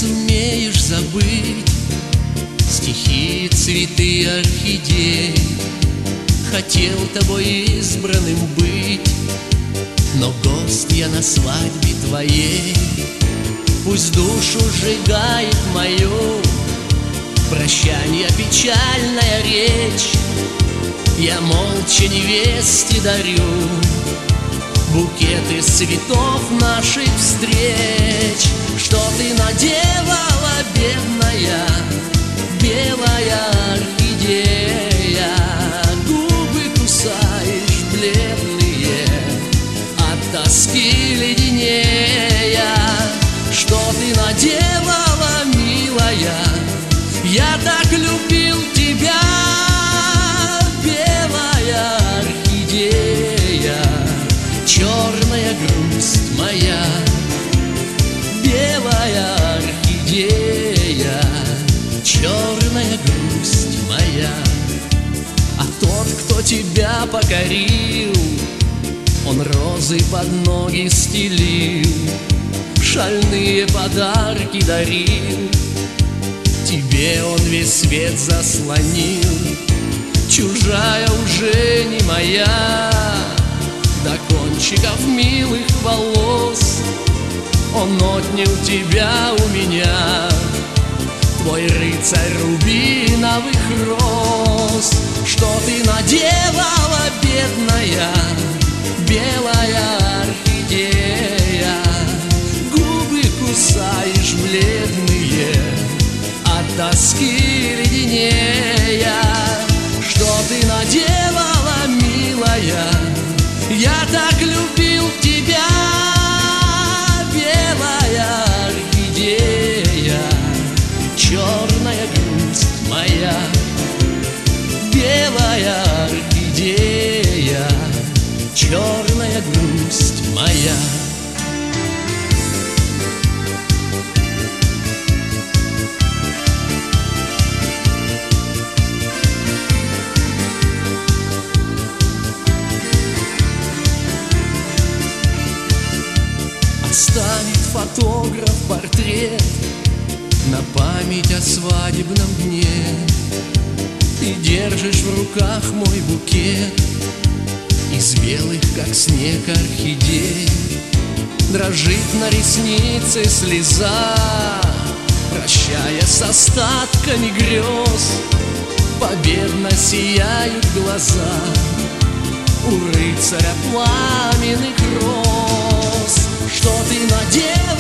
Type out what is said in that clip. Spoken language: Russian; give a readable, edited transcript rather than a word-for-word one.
сумеешь забыть стихи, цветы, орхидеи. Хотел тобой избранным быть, но гость я на свадьбе твоей. Пусть душу сжигает мою прощанье печальная речь. Я молча невесте дарю букет из цветов наших встреч. Что ты наделала, бедная белая орхидея? Губы кусаешь бледные, от тоски леденея. Что ты наделала, милая? Я так любил тебя, белая орхидея. Черная грусть моя, белая орхидея. Черная грусть моя. А тот, кто тебя покорил, он розы под ноги стелил, шальные подарки дарил. Тебе он весь свет заслонил. Чужая уже не моя, до кончиков милых волос он отнял тебя у меня. Твой рыцарь рубиновых роз. Что ты наделала, бедная белая орхидея? Губы кусаешь бледные, от тоски леденея. Что ты наделала, милая? Я так любил тебя, белая орхидея. Черная грусть моя, белая орхидея. Черная грусть моя. Ставит фотограф портрет на память о свадебном дне. Ты держишь в руках мой букет из белых, как снег, орхидей. Дрожит на реснице слеза, прощая с остатками грез. Победно сияют глаза у рыцаря пламенных роз. Что ты наделала,